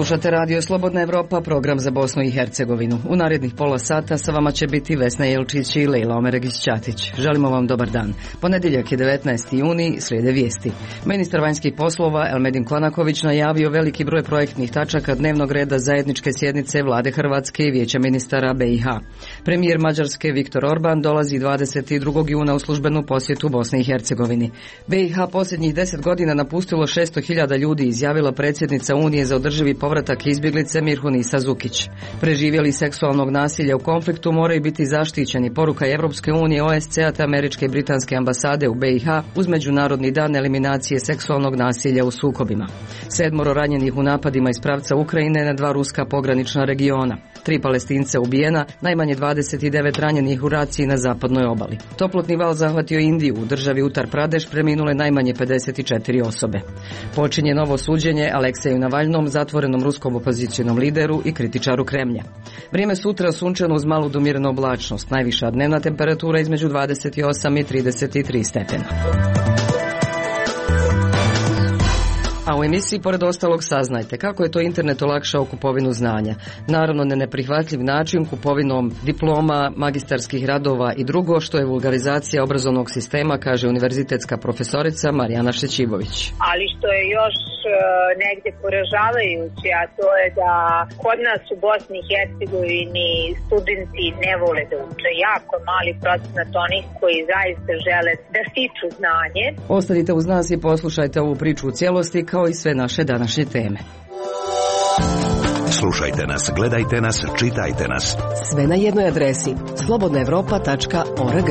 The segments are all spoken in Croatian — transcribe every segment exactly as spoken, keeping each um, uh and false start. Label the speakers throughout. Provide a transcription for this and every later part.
Speaker 1: Slušate Radio Slobodna Evropa, program za Bosnu i Hercegovinu. U narednih pola sata sa vama će biti Vesna Jelčić i Lejla Omeregić-Ćatić. Želimo vam dobar dan. Ponedjeljak je devetnaesti juni, slijede vijesti. Ministar vanjskih poslova Elmedin Konaković najavio veliki broj projektnih tačaka dnevnog reda zajedničke sjednice Vlade Hrvatske i Vijeća ministara B i H. Premijer Mađarske Viktor Orban dolazi dvadeset drugog juna u službenu posjetu Bosni i Hercegovini. B i H posljednjih deset godina napustilo šesto hiljada ljudi, izjavila predsjednica Unije za održivi povratak izbjeglice Mirhunisa Zukić. Preživjeli seksualnog nasilja u konfliktu moraju biti zaštićeni, poruka Evropske unije, O S C-a te američke i britanske ambasade u B i H uz Međunarodni dan eliminacije seksualnog nasilja u sukobima. Sedmoro ranjenih u napadima iz pravca Ukrajine na dva ruska pogranična regiona. Tri Palestinca ubijena, najmanje dvadeset devet ranjenih u raciji na zapadnoj obali. Toplotni val zahvatio Indiju, u državi Utar Pradeš preminule najmanje pedeset četiri osobe. Počinje novo suđenje Alekseju Navalnom, zatvorenom ruskom opozicionom lideru i kritičaru Kremlja. Vrijeme sutra sunčano uz malu do umjerenu oblačnost, najviša dnevna temperatura između dvadeset osam i trideset tri stepena. A u emisiji pored ostalog saznajte kako je to internet olakšao kupovinu znanja. Naravno na neprihvatljiv način, kupovinom diploma, magistarskih radova i drugo, što je vulgarizacija obrazovnog sistema, kaže univerzitetska profesorica Marijana Šećibović.
Speaker 2: Ali što je još negdje poražavajuće, a to je da kod nas u Bosni i Hercegovini studenti ne vole da uče. Jako mali procenat onih koji zaista žele da stiču znanje.
Speaker 1: Ostanite uz nas i poslušajte ovu priču u cijelosti, kao i sve naše današnje teme.
Speaker 3: Slušajte nas, gledajte nas, čitajte nas.
Speaker 4: Sve na jednoj adresi slobodna evropa tačka org.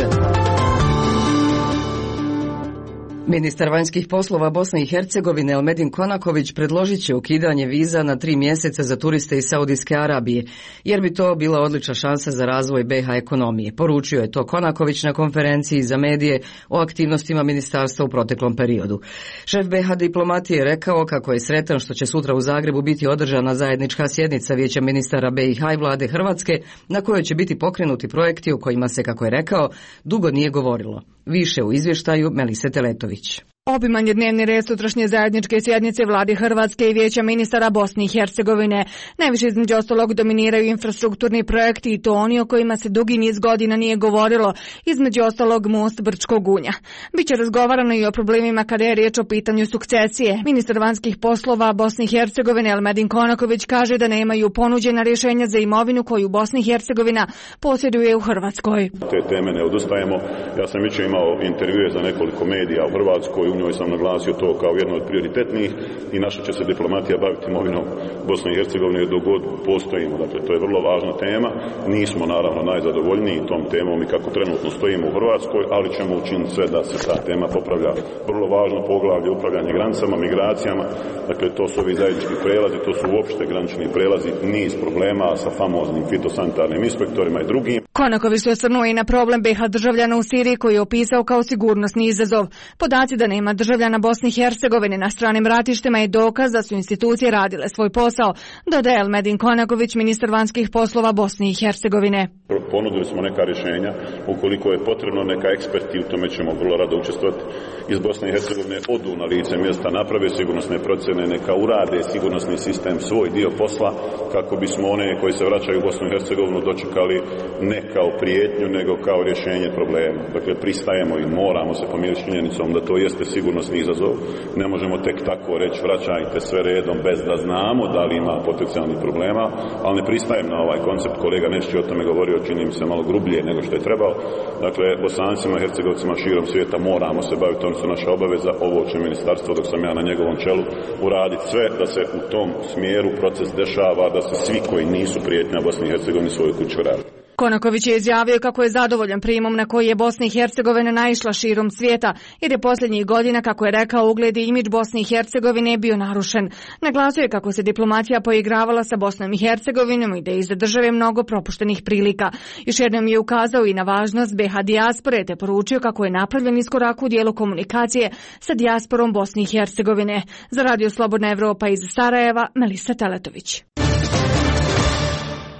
Speaker 1: Ministar vanjskih poslova Bosne i Hercegovine Elmedin Konaković predložit će ukidanje viza na tri mjeseca za turiste iz Saudijske Arabije, jer bi to bila odlična šansa za razvoj B i H ekonomije. Poručio je to Konaković na konferenciji za medije o aktivnostima ministarstva u proteklom periodu. Šef B i H diplomatije je rekao kako je sretan što će sutra u Zagrebu biti održana zajednička sjednica Vijeća ministara B i H i Vlade Hrvatske, na kojoj će biti pokrenuti projekti o kojima se, kako je rekao, dugo nije govorilo. Više u izvještaju Melise Teletović.
Speaker 5: Obiman je dnevni red sutrašnje zajedničke sjednice Vlade Hrvatske i Vijeća ministara Bosne i Hercegovine. Najviše između ostalog dominiraju infrastrukturni projekti i to oni o kojima se dugi niz godina nije govorilo, između ostalog most Brčkog Gunja. Biće razgovarano i o problemima kada je riječ o pitanju sukcesije. Ministar vanjskih poslova Bosne i Hercegovine Elmedin Konaković kaže da nemaju ponuđena rješenja za imovinu koju Bosna i Hercegovina posjeduje u Hrvatskoj.
Speaker 6: Te teme ne odustajemo. Ja sam već imao intervjue za nekoliko medija u Hrvatskoj. U njoj sam naglasio to kao jedno od prioritetnih i naša će se diplomatija baviti imovinom Bosne i Hercegovine dok god postojimo. Dakle, to je vrlo važna tema. Nismo naravno najzadovoljniji tom temom i kako trenutno stojimo u Hrvatskoj, ali ćemo učiniti sve da se ta tema popravlja. Vrlo važno poglavlje upravljanje granicama, migracijama. Dakle, to su ovi zajednički prelazi, to su uopšte granični prelazi, niz problema sa famoznim fitosanitarnim inspektorima i drugim.
Speaker 5: Konaković se osvrnuo i na problem B i H državljana u Siriji koji je opisao kao sigurnosni izazov. Podaci da nema državljana Bosne i Hercegovine na stranim ratištima je dokaz da su institucije radile svoj posao, dodaje Elmedin Konaković, ministar vanjskih poslova Bosne i Hercegovine.
Speaker 6: Ponudili smo neka rješenja, ukoliko je potrebno neka eksperti, u tome ćemo vrlo rado učestvovati iz Bosne i Hercegovine, odu na lice mjesta, naprave sigurnosne procjene, neka urade sigurnosni sistem svoj dio posla, kako bismo one koji se vraćaju u Bosnu i Hercegovinu dočekali ne kao prijetnju, nego kao rješenje problema. Dakle, pristajemo i moramo se pomiriti činjenicom da to jeste sigurnosni izazov. Ne možemo tek tako reći vraćajte sve redom bez da znamo da li ima potencijalnih problema, ali ne pristajem na ovaj koncept. Kolega Nešić o tome govorio, čini mi se malo grublje nego što je trebao. Dakle, Bosancima i Hercegovcima širom svijeta moramo se baviti, oni su naša obaveza. Ovo će ministarstvo, dok sam ja na njegovom čelu, uraditi sve da se u tom smjeru proces dešava, da se svi koji nisu prijetnja Bosni i Hercegovini svoju kuću vrate.
Speaker 5: Konaković je izjavio kako je zadovoljan primom na koji je Bosna i Hercegovina naišla širom svijeta, jer je posljednjih godina, kako je rekao, ugled i imidž Bosne i Hercegovine bio narušen. Naglasio je kako se diplomatija poigravala sa Bosnom i Hercegovinom i da je iza države mnogo propuštenih prilika. Još jednom je ukazao i na važnost B i H dijaspore, te poručio kako je napravljen iskorak u dijelu komunikacije sa dijasporom Bosne i Hercegovine. Za Radio Slobodna Evropa iz Sarajeva, Melisa Teletović.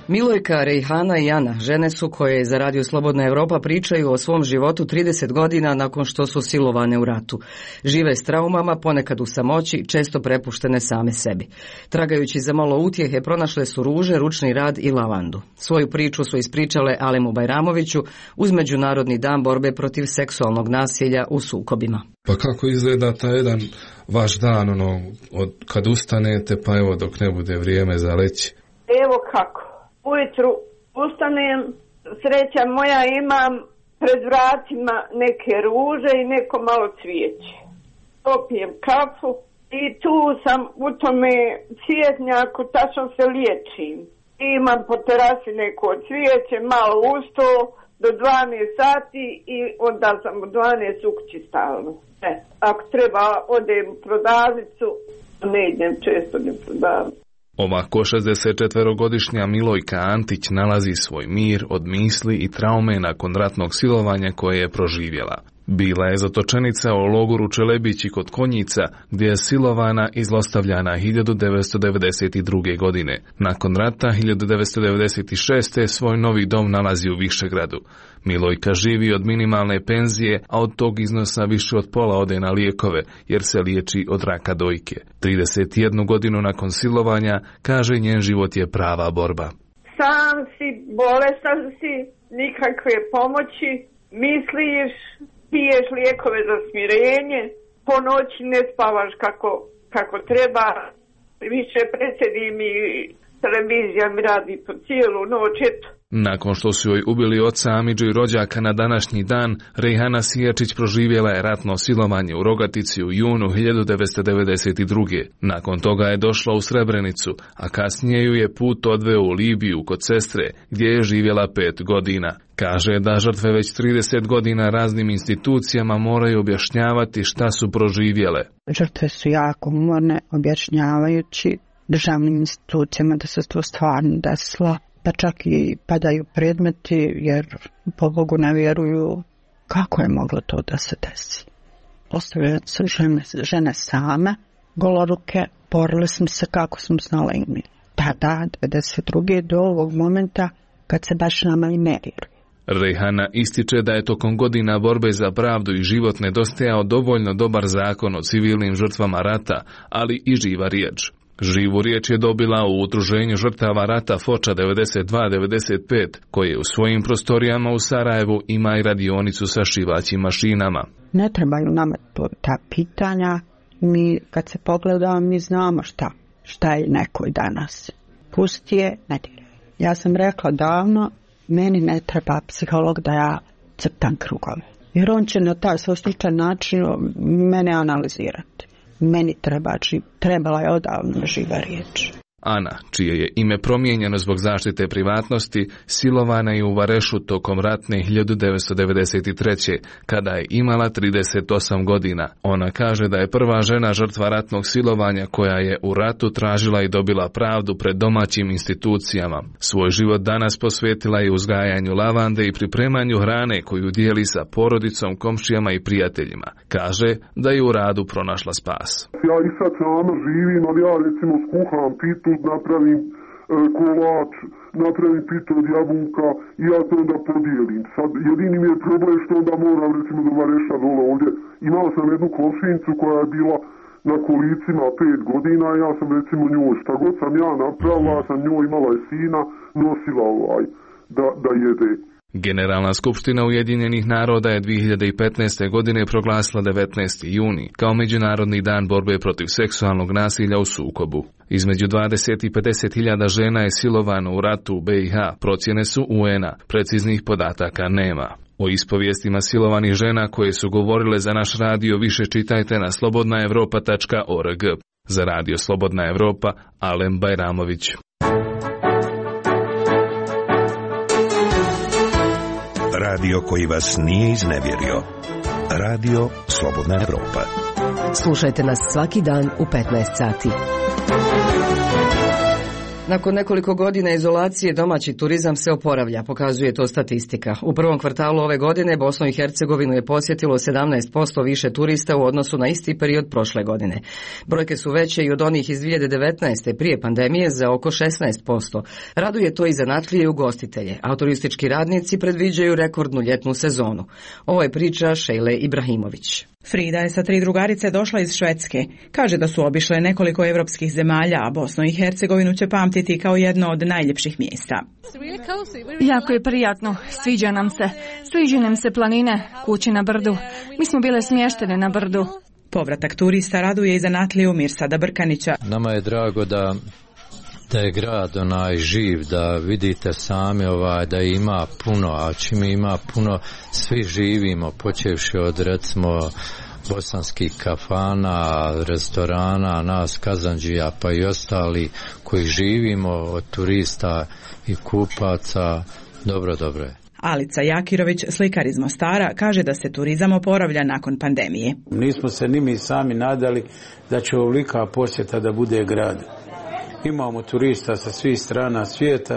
Speaker 1: Milojka, Rejhana i Ana žene su koje za Radio Slobodna Evropa pričaju o svom životu trideset godina nakon što su silovane u ratu. Žive s traumama, ponekad u samoći, često prepuštene same sebi. Tragajući za malo utjehe, pronašle su ruže, ručni rad i lavandu. Svoju priču su ispričale Alemu Bajramoviću uz Međunarodni dan borbe protiv seksualnog nasilja u sukobima.
Speaker 7: Pa kako izgleda taj jedan vaš dan, ono, od kad ustanete pa evo dok ne bude vrijeme za leći?
Speaker 8: Evo kako. Ujutru ustanem, sreća moja, imam pred vratima neke ruže i neko malo cvijeće. Popijem kafu i tu sam u tome cvjetnjaku, tačno se liječim. Imam po terasi neko cvijeće, malo usto do dvanaest sati i onda sam u dvanaest u kući stalno. E, ako treba odem u prodavnicu, ne idem često ni prodavnicu.
Speaker 7: Ovako šezdesetčetverogodišnja Milojka Antić nalazi svoj mir od misli i traume nakon ratnog silovanja koje je proživjela. Bila je zatočenica u logoru Čelebići kod Konjica, gdje je silovana i zlostavljana hiljadu devetsto devedeset druge. godine. Nakon rata hiljadu devetsto devedeset šeste. svoj novi dom nalazi u Višegradu. Milojka živi od minimalne penzije, a od tog iznosa više od pola ode na lijekove, jer se liječi od raka dojke. trideset jednu godinu nakon silovanja, kaže, njen život je prava borba.
Speaker 8: Sam si, bolestan si, nikakve pomoći, misliš, piješ lijekove za smirenje, po noći ne spavaš kako, kako treba, više predsjedim i televizija mi radi po cijelu noć, eto.
Speaker 7: Nakon što su joj ubili oca, amidžu i rođaka na današnji dan, Rejhana Sijačić proživjela je ratno silovanje u Rogatici u junu hiljadu devetsto devedeset druge. Nakon toga je došla u Srebrenicu, a kasnije ju je put odveo u Libiju kod sestre, gdje je živjela pet godina. Kaže da žrtve već trideset godina raznim institucijama moraju objašnjavati šta su proživjele.
Speaker 9: Žrtve su jako umorne, objašnjavajući državnim institucijama da se to stvarno desilo, pa čak i padaju predmeti jer po Bogu ne vjeruju kako je moglo to da se desi. Ostavljaju se žene, žene same, goloruke, borili smo se kako smo znali i mi. Tada, devedeset druge do ovog momenta kad se baš nama i ne vjeruje.
Speaker 7: Rejhana ističe da je tokom godina borbe za pravdu i život nedostajao dovoljno dobar zakon o civilnim žrtvama rata, ali i živa riječ. Živu riječ je dobila u Udruženju žrtava rata Foča devedeset dva devedeset pet, koje u svojim prostorijama u Sarajevu ima i radionicu sa šivaćim mašinama.
Speaker 9: Ne trebaju nama to, ta pitanja, mi kad se pogledamo mi znamo šta, šta je nekoj danas. Pusti je, ne diraj. Ja sam rekla davno, meni ne treba psiholog da ja crtam krugove, jer on će na taj svoj sličan način mene analizirati. Meni treba, trebala je odavno živa riječ.
Speaker 7: Ana, čije je ime promijenjeno zbog zaštite privatnosti, silovana je u Varešu tokom ratne hiljadu devetsto devedeset treće. kada je imala trideset osam godina. Ona kaže da je prva žena žrtva ratnog silovanja koja je u ratu tražila i dobila pravdu pred domaćim institucijama. Svoj život danas posvetila je uzgajanju lavande i pripremanju hrane koju dijeli sa porodicom, komšijama i prijateljima. Kaže da je u radu pronašla spas.
Speaker 10: Ja i sad sama živim, ali ja recimo skuham pitu, napravim e, kolač, napravim pitu od jabuka i ja to onda podijelim. Sad jedini mi je problem što onda moram recimo do Vareša dole ovdje. Imao sam jednu komšinicu koja je bila na kolicima pet godina i ja sam recimo njoj, šta god sam ja napravila, sam njoj imala je sina, nosila ovaj da, da jede.
Speaker 7: Generalna skupština Ujedinjenih naroda je dvije hiljade petnaeste. godine proglasila devetnaesti juni kao Međunarodni dan borbe protiv seksualnog nasilja u sukobu. Između dvadeset i pedeset hiljada žena je silovano u ratu u B i H, procjene su U N a, preciznih podataka nema. O ispovijestima silovanih žena koje su govorile za naš radio više čitajte na slobodna evropa tačka org. Za radio Slobodna Evropa, Alem Bajramović.
Speaker 3: Radio koji vas nije iznevjerio. Radio Slobodna Evropa.
Speaker 4: Slušajte nas svaki dan u petnaest sati.
Speaker 1: Nakon nekoliko godina izolacije domaći turizam se oporavlja, pokazuje to statistika. U prvom kvartalu ove godine Bosnu i Hercegovinu je posjetilo sedamnaest posto više turista u odnosu na isti period prošle godine. Brojke su veće i od onih iz dvije hiljade devetnaeste prije pandemije za oko šesnaest posto. Raduje to i zanatlije i ugostitelje, a turistički radnici predviđaju rekordnu ljetnu sezonu. Ovo je priča Šejle Ibrahimović.
Speaker 11: Frida je sa tri drugarice došla iz Švedske. Kaže da su obišle nekoliko evropskih zemalja, a Bosnu i Hercegovinu će pamtiti kao jedno od najljepših mjesta.
Speaker 5: Jako je prijatno, sviđa nam se. Sviđa nam se planine, kući na brdu. Mi smo bile smještene na brdu.
Speaker 11: Povratak turista raduje i zanatliju Mirsada Brkanića.
Speaker 12: Nama je drago da da je grad onaj živ, da vidite sami ovaj, da ima puno, a čim ima puno, svi živimo, počevši od recimo bosanskih kafana, restorana, nas kazandžija pa i ostali koji živimo od turista i kupaca, dobro, dobro je.
Speaker 11: Alica Jakirović, slikar iz Mostara, kaže da se turizam oporavlja nakon pandemije.
Speaker 13: Nismo se ni mi sami nadali da će ovolika posjeta da bude grad. Imamo turista sa svih strana svijeta,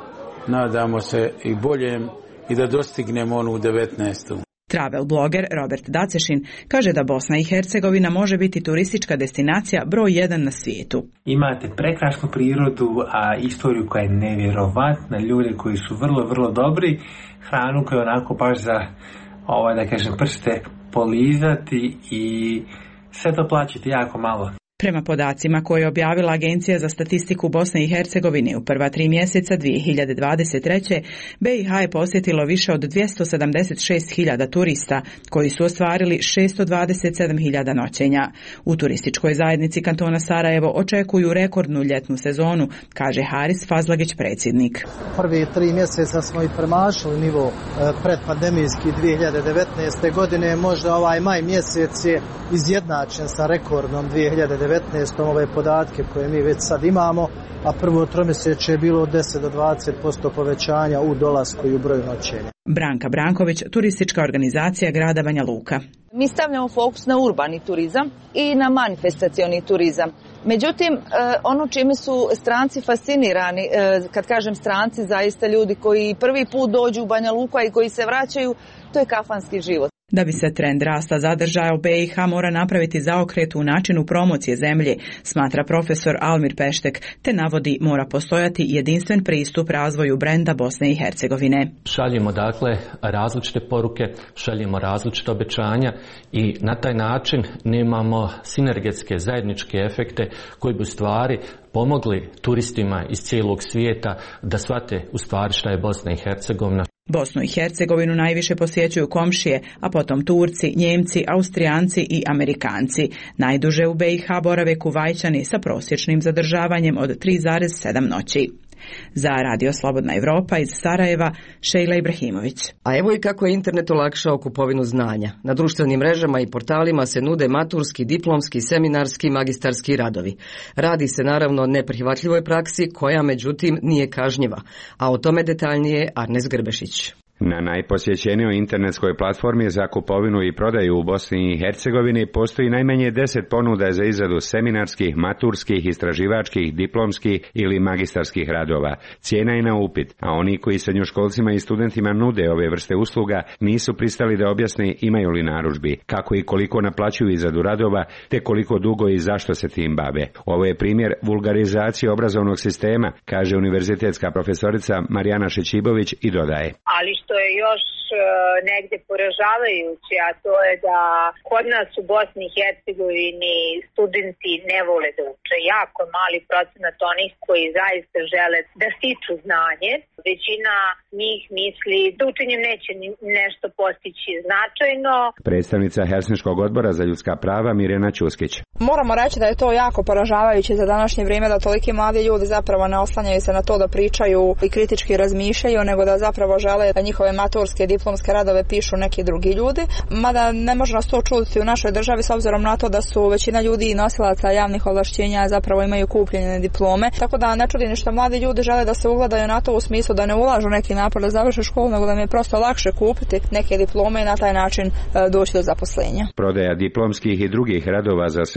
Speaker 13: nadamo se i boljem i da dostignemo onu u devetnaestu.
Speaker 11: Travel bloger Robert Dacešin kaže da Bosna i Hercegovina može biti turistička destinacija broj jedan na svijetu.
Speaker 14: Imate prekrasnu prirodu, a istoriju koja je nevjerovatna, ljude koji su vrlo, vrlo dobri, hranu koja je onako baš za, ovaj, da kažem, prste polizati i sve to plaćate jako malo.
Speaker 11: Prema podacima koje je objavila Agencija za statistiku Bosne i Hercegovine u prva tri mjeseca dvije hiljade dvadeset treće. be i ha je posjetilo više od dvjesto sedamdeset šest hiljada turista, koji su ostvarili šesto dvadeset sedam hiljada noćenja. U turističkoj zajednici kantona Sarajevo očekuju rekordnu ljetnu sezonu, kaže Haris Fazlagić, predsjednik.
Speaker 15: Prvi tri mjeseca smo i premašili nivo predpandemijski dvije hiljade devetnaeste. godine, možda ovaj maj mjesec je izjednačen sa rekordnom dvije hiljade devetnaeste. ove podatke koje mi već sad imamo, a prvo tromjesečje je bilo od deset do dvadeset posto povećanja u dolasku i u broju noćenja.
Speaker 11: Branka Branković, turistička organizacija grada Banja Luka.
Speaker 16: Mi stavljamo fokus na urbani turizam i na manifestacioni turizam. Međutim, ono čime su stranci fascinirani, kad kažem stranci, zaista ljudi koji prvi put dođu u Banja Luku i koji se vraćaju, to je kafanski život.
Speaker 11: Da bi se trend rasta zadržao, be i ha mora napraviti zaokret u načinu promocije zemlje, smatra profesor Almir Peštek, te navodi mora postojati jedinstven pristup razvoju brenda Bosne i Hercegovine.
Speaker 17: Šaljemo dakle različite poruke, šaljemo različite obećanja i na taj način nemamo sinergetske zajedničke efekte koji bi u stvari pomogli turistima iz cijelog svijeta da shvate u stvari šta je Bosna i Hercegovina.
Speaker 11: Bosnu i Hercegovinu najviše posjećuju komšije, a potom Turci, Njemci, Austrijanci i Amerikanci. Najduže u be i ha borave Kuvajćani sa prosječnim zadržavanjem od tri zarez sedam noći. Za Radio Slobodna Evropa iz Sarajeva, Šejla Ibrahimović.
Speaker 1: A evo i kako je internet olakšao kupovinu znanja. Na društvenim mrežama i portalima se nude maturski, diplomski, seminarski, magistarski radovi. Radi se naravno o neprihvatljivoj praksi koja međutim nije kažnjiva. A o tome detaljnije Arnes Grbešić.
Speaker 18: Na najposjećenijoj internetskoj platformi za kupovinu i prodaju u Bosni i Hercegovini postoji najmanje deset ponuda za izradu seminarskih, maturskih, istraživačkih, diplomskih ili magistarskih radova. Cijena je na upit, a oni koji srednjoškolcima i studentima nude ove vrste usluga nisu pristali da objasne imaju li narudžbi, kako i koliko naplaćuju izradu radova, te koliko dugo i zašto se tim bave. Ovo je primjer vulgarizacije obrazovnog sistema, kaže univerzitetska profesorica Marijana Šećibović i dodaje.
Speaker 2: Ali što je još negdje poražavajuće, a to je da kod nas u Bosni i Hercegovini studenti ne vole da uče. Jako mali procenat onih koji zaista žele da stiču znanje. Većina njih misli da učenjem neće nešto postići značajno.
Speaker 18: Predstavnica Helsinškog odbora za ljudska prava Mirjana Ćuskić.
Speaker 19: Moramo reći da je to jako poražavajuće za današnje vrijeme, da toliki mladi ljudi zapravo ne oslanjaju se na to da pričaju i kritički razmišljaju, nego da zapravo žele da njihove maturske diplomske radove pišu neki drugi ljudi. Mada ne može nas to čuditi u našoj državi s obzirom na to da su većina ljudi i nosilaca javnih ovlašćenja zapravo imaju kupljene diplome. Tako da ne čudi ništa, mladi ljudi žele da se ugledaju na to u smislu da ne ulažu neki napor da završe školu, nego da im je prosto lakše kupiti neke diplome i na taj način doći do zaposlenja.
Speaker 18: Prodaja diplomskih i drugih radova za srednje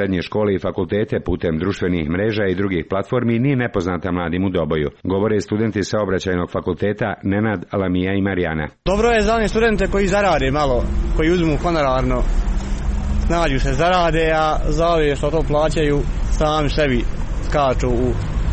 Speaker 18: srednje škole i fakultete putem društvenih mreža i drugih platformi nije nepoznata mladim u Doboju. Govore studenti Saobraćajnog fakulteta Nenad, Lamija i Marijana.
Speaker 20: Dobro je za one studente koji zarade malo, koji uzmu honorarno, nađu se zarade, a za ove što to plaćaju sami sebi skaču u,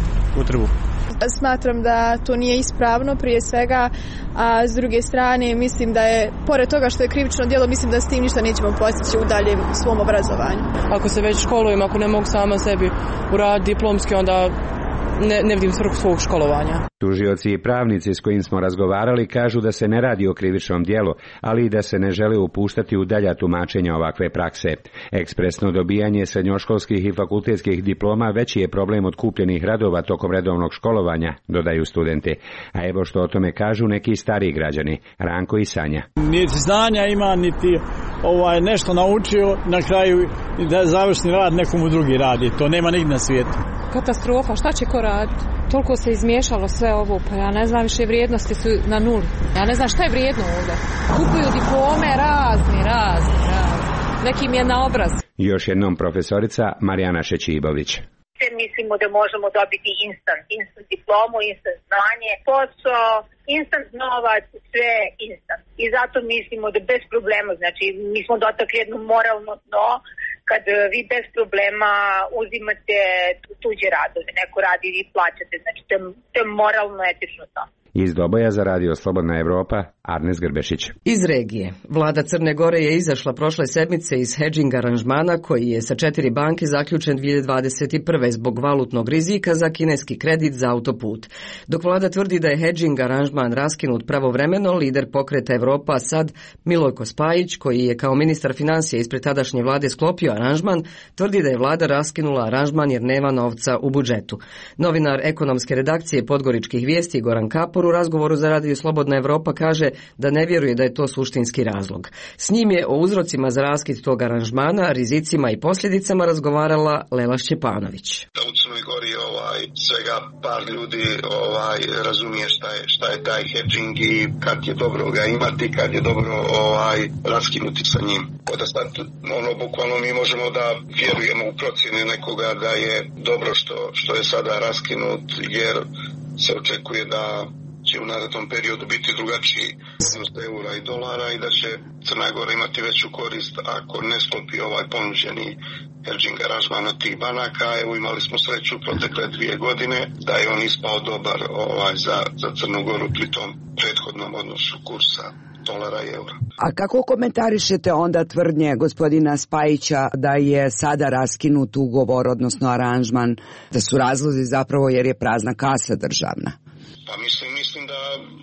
Speaker 20: u trbu.
Speaker 21: Smatram da to nije ispravno prije svega, a s druge strane mislim da je, pored toga što je krivično djelo, mislim da s tim ništa nećemo postići u daljem svom obrazovanju.
Speaker 22: Ako se već školujem, ako ne mogu sama sebi uraditi diplomski, onda ne, ne vidim svrhu svog školovanja.
Speaker 18: Tužioci i pravnici s kojim smo razgovarali kažu da se ne radi o krivičnom djelu, ali i da se ne žele upuštati u dalja tumačenja ovakve prakse. Ekspresno dobijanje srednjoškolskih i fakultetskih diploma veći je problem od kupljenih radova tokom redovnog školovanja, dodaju studenti. A evo što o tome kažu neki stariji građani, Ranko i Sanja.
Speaker 23: Niti znanja ima, niti ovaj, nešto naučio, na kraju da završni rad nekomu drugi radi. To nema nigdje na svijetu.
Speaker 24: Katastrofa, šta će ko raditi? Toliko se izmiješalo sve ovo, pa ja ne znam, više vrijednosti su na nuli. Ja ne znam šta je vrijedno ovdje. Kupuju diplome razni, razni, razni. Nekim je na obraz.
Speaker 18: Još jednom profesorica Marijana Šećibović.
Speaker 2: Mislimo da možemo dobiti instant, instant diplomu, instant znanje, posao, instant novac, sve instant. I zato mislimo da bez problema, znači mi smo dotakli jedno moralno dno, kad vi bez problema uzimate tuđe radove, neko radi i vi plaćate, znači to je, to je moralno etično to.
Speaker 18: Iz Doboja za radio Slobodna Evropa, Arnes Grbešić.
Speaker 1: Iz regije. Vlada Crne Gore je izašla prošle sedmice iz hedžing aranžmana koji je sa četiri banke zaključen dvije hiljade dvadeset prve zbog valutnog rizika za kineski kredit za autoput. Dok vlada tvrdi da je hedžing aranžman raskinut pravovremeno, lider pokreta Evropa sad Milojko Spajić, koji je kao ministar financija ispred tadašnje vlade sklopio aranžman, tvrdi da je vlada raskinula aranžman jer nema novca u budžetu. Novinar ekonomske redakcije Podgoričkih vijesti Goran Kapor u razgovoru za radio Slobodna Evropa kaže da ne vjeruje da je to suštinski razlog. S njim je o uzrocima za raskid tog aranžmana, rizicima i posljedicama razgovarala Lela Šćepanović.
Speaker 25: Da u Crnoj Gori ovaj, svega par ljudi ovaj, razumije šta je, šta je taj hedging i kad je dobro ga imati, kad je dobro ovaj, raskinuti sa njim. Da sad, ono, bukvalno mi možemo da vjerujemo u procjene nekoga da je dobro što, što je sada raskinut, jer se očekuje da će u narednom periodu biti drugačiji odnos eura i dolara i da će Crna Gora imati veću korist ako ne sklopi ovaj ponuđeni hedging aranžman od tih banaka. Evo imali smo sreću protekle dvije godine da je on ispao dobar ovaj, za, za Crnu Goru pri tom prethodnom odnosu kursa dolara i eura.
Speaker 26: A kako komentarišete onda tvrdnje gospodina Spajića da je sada raskinut ugovor, odnosno aranžman, da su razlozi zapravo jer je prazna kasa državna?
Speaker 25: Pa mislim, mislim da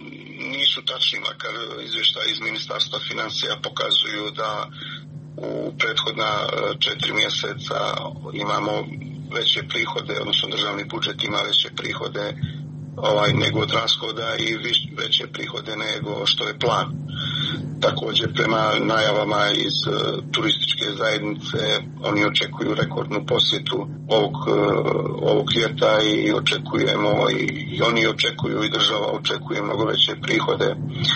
Speaker 25: nisu tačni, makar izvještaji iz Ministarstva financija pokazuju da u prethodna četiri mjeseca imamo veće prihode, odnosno državni budžet ima veće prihode ovaj, nego od rashoda i viš, veće prihode nego što je plan. Također prema najavama iz uh, turističke zajednice oni očekuju rekordnu posjetu ovog, uh, ovog ljeta i očekujemo i, i oni očekuju i država očekuje mnogo veće prihode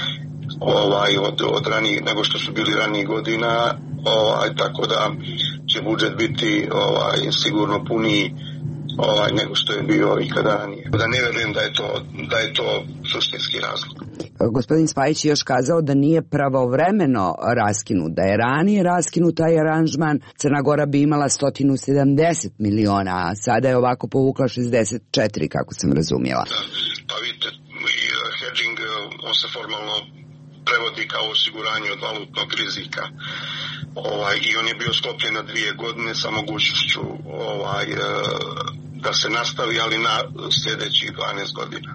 Speaker 25: ovaj, od, od ranijih nego što su bili ranijih godina, ovaj, tako da će budžet biti ovaj, sigurno puniji ovaj, nego što je bio ikada ranije. Da ne vjerujem da je to, da je to suštinski razlog.
Speaker 26: Gospodin Spajić je još kazao da nije pravovremeno raskinut, da je ranije raskinut taj aranžman, Crna Gora bi imala sto sedamdeset miliona, a sada je ovako povukla šezdeset četiri, kako sam razumjela.
Speaker 25: Da, pa vidite, hedging, on se formalno prevodi kao osiguranje od valutnog rizika. Ovaj, i on je bio sklopljen na dvije godine sa mogućnošću ovaj, da se nastavi, ali na sljedećih dvanaest godina.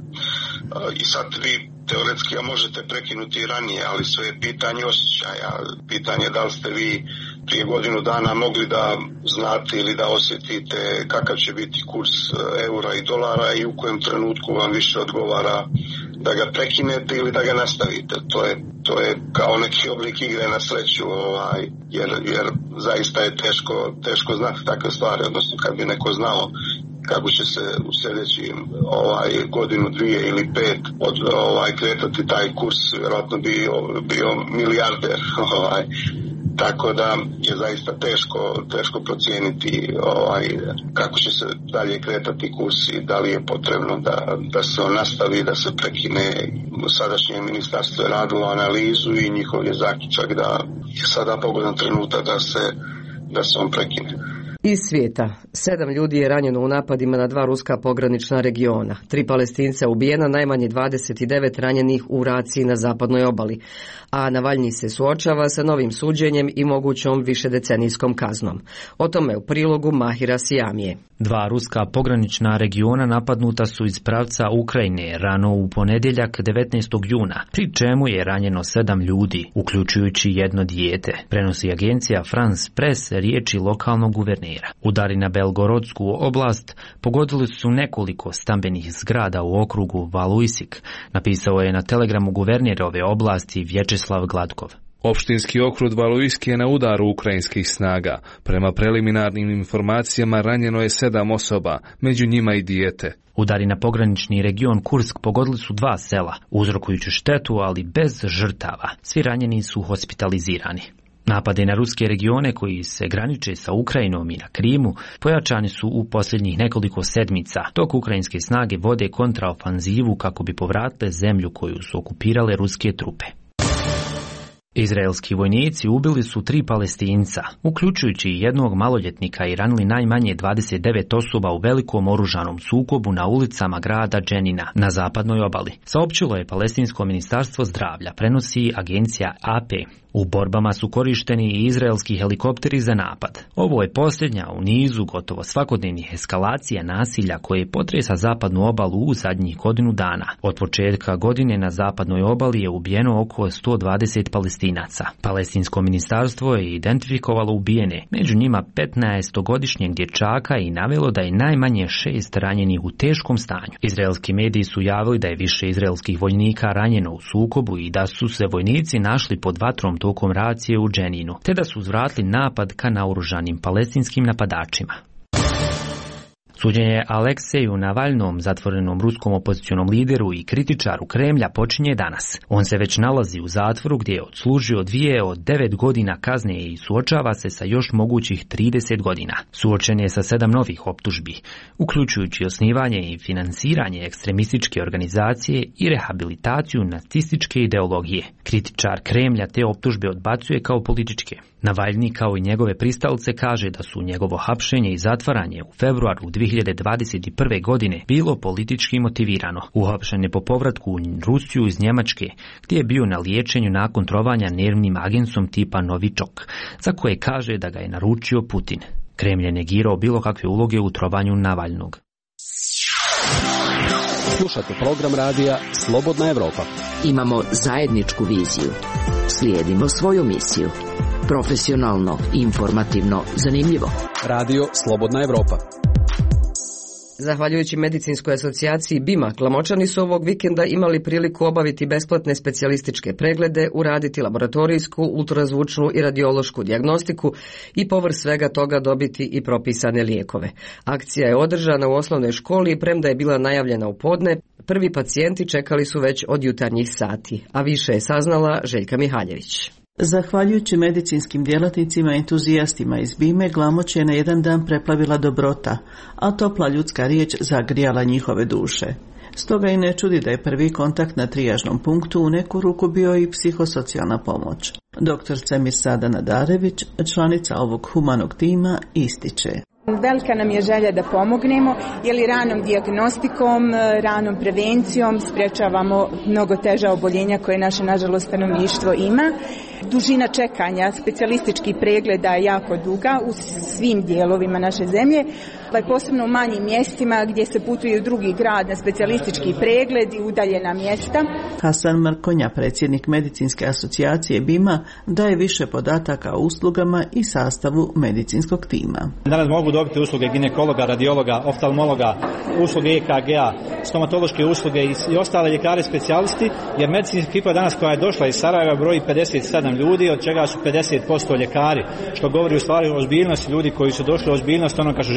Speaker 25: I sad vi teoretski možete prekinuti ranije, ali sve je pitanje osjećaja. Pitanje da li ste vi prije godinu dana mogli da znate ili da osjetite kakav će biti kurs eura i dolara i u kojem trenutku vam više odgovara da ga prekinete ili da ga nastavite. To je, to je kao neki oblik igre na sreću, ovaj, jer, jer zaista je teško, teško znati takve stvari, odnosno kad bi neko znao kako će se u sljedeći ovaj, godinu, dvije ili pet od, ovaj, kretati taj kurs, vjerojatno bi bio milijarder. Ovaj. tako da je zaista teško, teško procijeniti ovaj, kako će se dalje kretati kurs i da li je potrebno da, da se on nastavi, da se prekine. Sadašnje ministarstvo je radilo analizu i njihov je zaključak da je sada pogodan trenutak da se, da se on prekine.
Speaker 1: Iz svijeta. Sedam ljudi je ranjeno u napadima na dva ruska pogranična regiona. Tri Palestinca ubijena, najmanje dvadeset devet ranjenih u raciji na zapadnoj obali. A Navalnji se suočava sa novim suđenjem i mogućom višedecenijskom kaznom. O tome u prilogu Mahira Sijamije.
Speaker 3: Dva ruska pogranična regiona napadnuta su iz pravca Ukrajine rano u ponedjeljak devetnaestog juna, pri čemu je ranjeno sedam ljudi, uključujući jedno dijete. Prenosi agencija France Press riječi lokalnog guvernera. Udari na Belgorodsku oblast pogodili su nekoliko stambenih zgrada u okrugu Valuisik, napisao je na telegramu guverner ove oblasti Vječislav Gladkov.
Speaker 6: Opštinski okrug Valuiski je na udaru ukrajinskih snaga. Prema preliminarnim informacijama ranjeno je sedam osoba, među njima i dijete.
Speaker 3: Udari na pogranični region Kursk pogodili su dva sela, uzrokujući štetu, ali bez žrtava. Svi ranjeni su hospitalizirani. Napade na ruske regione koji se graniče sa Ukrajinom i na Krimu pojačani su u posljednjih nekoliko sedmica, dok ukrajinske snage vode kontraofanzivu kako bi povratile zemlju koju su okupirale ruske trupe. Izraelski vojnici ubili su tri Palestinca, uključujući jednog maloljetnika, i ranili najmanje dvadeset devet osoba u velikom oružanom sukobu na ulicama grada Dženina na zapadnoj obali. Saopćilo je Palestinsko ministarstvo zdravlja, prenosi agencija A P. U borbama su korišteni i izraelski helikopteri za napad. Ovo je posljednja u nizu gotovo svakodnevnih eskalacija nasilja koje potresa zapadnu obalu u zadnjih godinu dana. Od početka godine na zapadnoj obali je ubijeno oko sto dvadeset Palestinaca. Palestinsko ministarstvo je identifikovalo ubijene, među njima petnaestogodišnjeg dječaka, i navelo da je najmanje šest ranjenih u teškom stanju. Izraelski mediji su javili da je više izraelskih vojnika ranjeno u sukobu i da su se vojnici našli pod vatrom tokom racije u Dženinu, te da su uzvratili napad ka naoružanim palestinskim napadačima. Suđenje Alekseju Navalnom, zatvorenom ruskom opozicionom lideru i kritičaru Kremlja, počinje danas. On se već nalazi u zatvoru gdje je odslužio dvije od devet godina kazne i suočava se sa još mogućih trideset godina. Suočen je sa sedam novih optužbi, uključujući osnivanje i finansiranje ekstremističke organizacije i rehabilitaciju nacističke ideologije. Kritičar Kremlja te optužbe odbacuje kao političke. Navalni, kao i njegove pristalice, kaže da su njegovo hapšenje i zatvaranje u februaru dvije hiljade dvadeset prve. godine bilo politički motivirano. Uhapšen je po povratku u Rusiju iz Njemačke, gdje je bio na liječenju nakon trovanja nervnim agensom tipa Novičok, za koje kaže da ga je naručio Putin. Kremlj je negirao bilo kakve uloge u trovanju Navalnog.
Speaker 4: Slušate program radija Slobodna Evropa. Imamo zajedničku viziju. Slijedimo svoju misiju. Profesionalno, informativno, zanimljivo. Radio Slobodna Evropa.
Speaker 1: Zahvaljujući medicinskoj asocijaciji B I M A, Glamočani su ovog vikenda imali priliku obaviti besplatne specijalističke preglede, uraditi laboratorijsku, ultrazvučnu i radiološku dijagnostiku i povrh svega toga dobiti i propisane lijekove. Akcija je održana u osnovnoj školi i premda je bila najavljena u podne, prvi pacijenti čekali su već od jutarnjih sati, a više je saznala Željka Mihaljević.
Speaker 7: Zahvaljujući medicinskim djelatnicima i entuzijastima iz B I M E, Glamoč je na jedan dan preplavila dobrota, a topla ljudska riječ zagrijala njihove duše. Stoga i ne čudi da je prvi kontakt na trijažnom punktu u neku ruku bio i psihosocijalna pomoć. Doktorica Mirsada Nadarević, članica ovog humanog tima, ističe:
Speaker 8: Velika nam je želja da pomognemo, jer i ranom dijagnostikom, ranom prevencijom sprečavamo mnogo teža oboljenja koje naše, nažalost, stanovništvo ima. Dužina čekanja specijalističkih pregleda je jako duga u svim dijelovima naše zemlje, posebno u manjim mjestima gdje se putuje u drugi grad na specijalistički pregled i udaljena mjesta.
Speaker 7: Hasan Mrkonja, predsjednik medicinske asocijacije B I M A, daje više podataka o uslugama i sastavu medicinskog tima.
Speaker 9: Danas mogu dobiti usluge ginekologa, radiologa, oftalmologa, usluge E K G-a, stomatološke usluge i ostale ljekare specijalisti, jer medicinska ekipa danas koja je došla iz Sarajeva broji pedeset sedam ljudi, od čega su pedeset posto ljekari, što govori u stvari o ozbiljnosti ljudi koji su došli, o ozbiljnosti onoga što želimo pružiti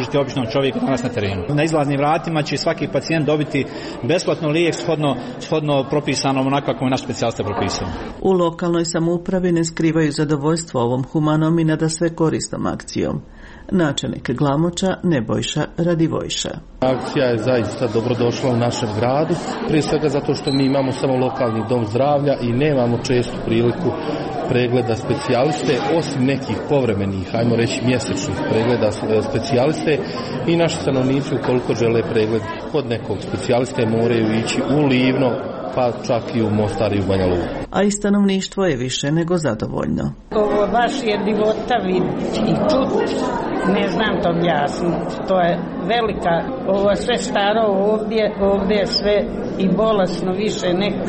Speaker 9: pružiti običnom čovjeku danas na terenu. Na izlaznim vratima će svaki pacijent dobiti besplatno lijek shodno, shodno propisanom onako kako je naš specijalista propisao.
Speaker 7: U lokalnoj samoupravi ne skrivaju zadovoljstvo ovom humanom i nadasve korisnom akcijom. Načelnik Glamoča Nebojša Radivojša.
Speaker 5: Akcija je zaista dobrodošla u našem gradu, prije svega zato što mi imamo samo lokalni dom zdravlja i nemamo čestu priliku pregleda specijaliste, osim nekih povremenih, ajmo reći mjesečnih pregleda specijaliste, i naši stanovnici ukoliko žele pregled kod nekog specijaliste moraju ići u Livno, pa čak i u Mostar i u Banja Luku.
Speaker 7: A i stanovništvo je više nego zadovoljno.
Speaker 10: Ovo baš je divota vidjeti i čuti, ne znam to objasniti. To je velika, ovo je sve staro ovdje, ovdje je sve i bolesno više nek,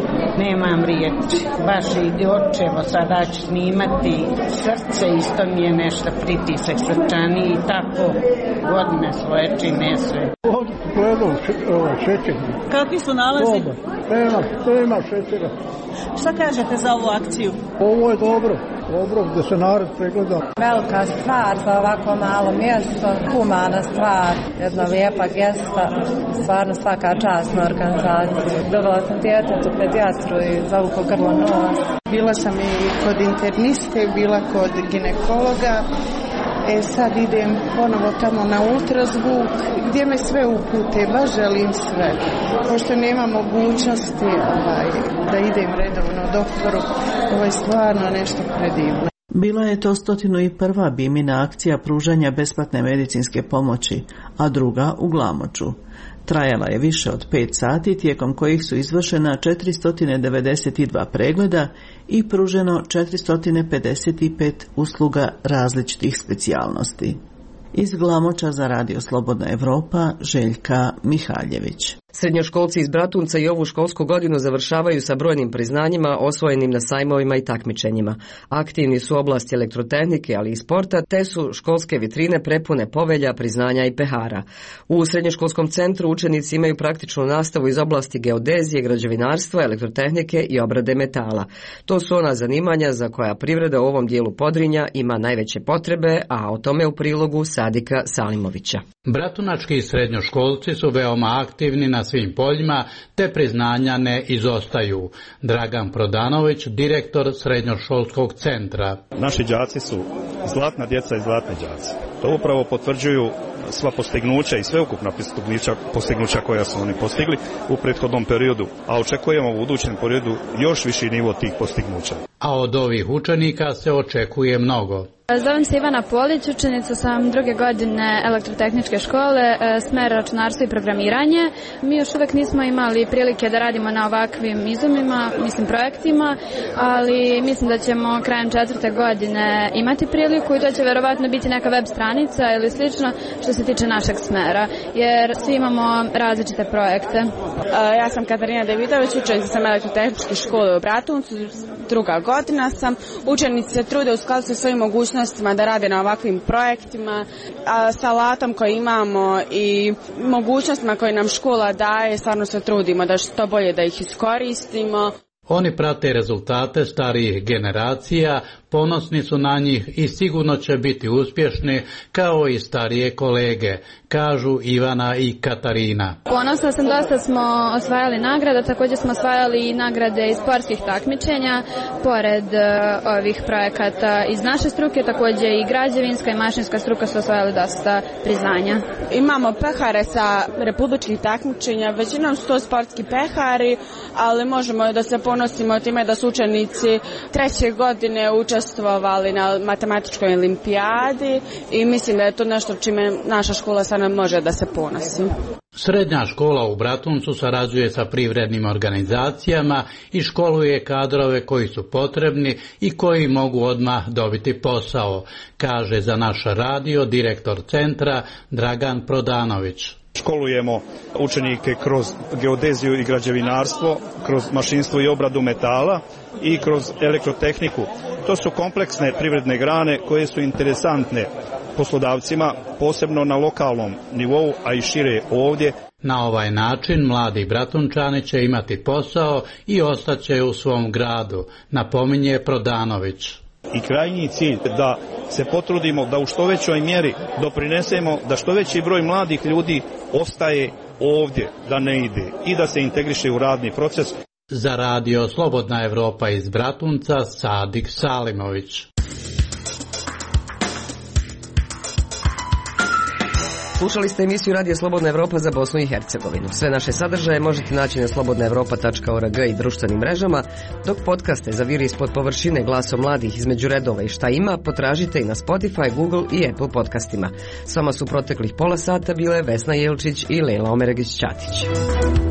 Speaker 10: nemam riječi. Baš i očevo sada ću snimati, srce isto mi je nešto pritisak srčani i tako godine svoje čime sve.
Speaker 23: Ovdje pogledam šećer.
Speaker 7: Kakvi su nalazi?
Speaker 23: Nema, nema šećera.
Speaker 7: Šta kažete za ovu akciju?
Speaker 23: Ovo je dobro, dobro da se narod pregleda.
Speaker 12: Velika stvar za ovako malo mjesto, humana stvar, jedna lijepa gesta, stvarno svaka čast na organizaciju. Dovela sam djetetu pedijatru i zavuko grlo nos.
Speaker 13: Bila sam i kod interniste, bila kod ginekologa. E sad idem ponovo tamo na ultrazvuk, gdje me sve upute, baš želim sve. Pošto nema mogućnosti ovaj, da idem redovno doktoru, ovo je stvarno nešto predivno.
Speaker 7: Bila je to stotinu i prva Bimina akcija pružanja besplatne medicinske pomoći, a druga u Glamoču. Trajala je više od pet sati, tijekom kojih su izvršena četiristo devedeset dva pregleda i pruženo četiristo pedeset pet usluga različitih specijalnosti. Iz Glamoča za Radio Slobodna Evropa, Željka Mihaljević.
Speaker 4: Srednjoškolci iz Bratunca i ovu školsku godinu završavaju sa brojnim priznanjima osvojenim na sajmovima i takmičenjima. Aktivni su u oblasti elektrotehnike, ali i sporta, te su školske vitrine prepune povelja, priznanja i pehara. U srednjoškolskom centru učenici imaju praktičnu nastavu iz oblasti geodezije, građevinarstva, elektrotehnike i obrade metala. To su ona zanimanja za koja privreda u ovom dijelu Podrinja ima najveće potrebe, a o tome u prilogu Sadika Salimovića.
Speaker 14: Bratunački srednjoškolci su veoma aktivni na svim poljima, te priznanja ne izostaju. Dragan Prodanović, direktor srednjoškolskog centra.
Speaker 15: Naši đaci su zlatna djeca i zlatni đaci. To upravo potvrđuju sva postignuća i sveukupna postignuća, postignuća koja su oni postigli u prethodnom periodu, a očekujemo u budućem periodu još viši nivo tih postignuća.
Speaker 14: A od ovih učenika se očekuje mnogo.
Speaker 27: Zovem se Ivana Polić, učenica sam druge godine elektrotehničke škole, smer računarstvo i programiranje. Mi još uvijek nismo imali prilike da radimo na ovakvim izumima, mislim projektima, ali mislim da ćemo krajem četvrte godine imati priliku i to će verovatno biti neka web stranica ili slično što se tiče našeg smera, jer svi imamo različite projekte.
Speaker 28: Ja sam Katarina Davidović, učenica sam elektrotehničke škole u Bratuncu, druga godina sam. Učenici se trude u skladu sa svojim mogućnostima da rade na ovakvim projektima, a sa alatom koji imamo i mogućnostima koje nam škola daje, stvarno se trudimo da što bolje da ih iskoristimo.
Speaker 14: Oni prate rezultate starijih generacija, ponosni su na njih i sigurno će biti uspješni kao i starije kolege, kažu Ivana i Katarina.
Speaker 27: Ponosna sam, dosta smo osvajali nagrada, također smo osvajali i nagrade iz sportskih takmičenja, pored uh, ovih projekata iz naše struke, također i građevinska i mašinska struka su osvajali dosta priznanja.
Speaker 28: Imamo pehare sa republičkih takmičenja, većinom su to sportski pehari, ali možemo da se ponosimo time da su učenici treće godine učestvovali na matematičkoj olimpijadi i mislim da je to nešto čime naša škola sada može da se ponosi.
Speaker 14: Srednja škola u Bratuncu sarađuje sa privrednim organizacijama i školuje kadrove koji su potrebni i koji mogu odmah dobiti posao, kaže za naš radio direktor centra Dragan Prodanović.
Speaker 15: Školujemo učenike kroz geodeziju i građevinarstvo, kroz mašinstvo i obradu metala i kroz elektrotehniku. To su kompleksne privredne grane koje su interesantne poslodavcima, posebno na lokalnom nivou, a i šire ovdje.
Speaker 14: Na ovaj način mladi Bratunčani će imati posao i ostaće u svom gradu, napominje Prodanović.
Speaker 15: I krajnji cilj da se potrudimo da u što većoj mjeri doprinesemo da što veći broj mladih ljudi ostaje ovdje, da ne ide i da se integriše u radni proces.
Speaker 14: Za radio Slobodna Evropa iz Bratunca, Sadik Salimović.
Speaker 4: Slušali ste emisiju Radio Slobodna Evropa za Bosnu i Hercegovinu. Sve naše sadržaje možete naći na slobodna evropa tačka org i društvenim mrežama, dok podcaste za vir ispod površine glasom mladih između redova i šta ima, potražite i na Spotify, Google i Apple podcastima. S vama su proteklih pola sata bile Vesna Jelčić i Lejla Omeregić-Ćatić.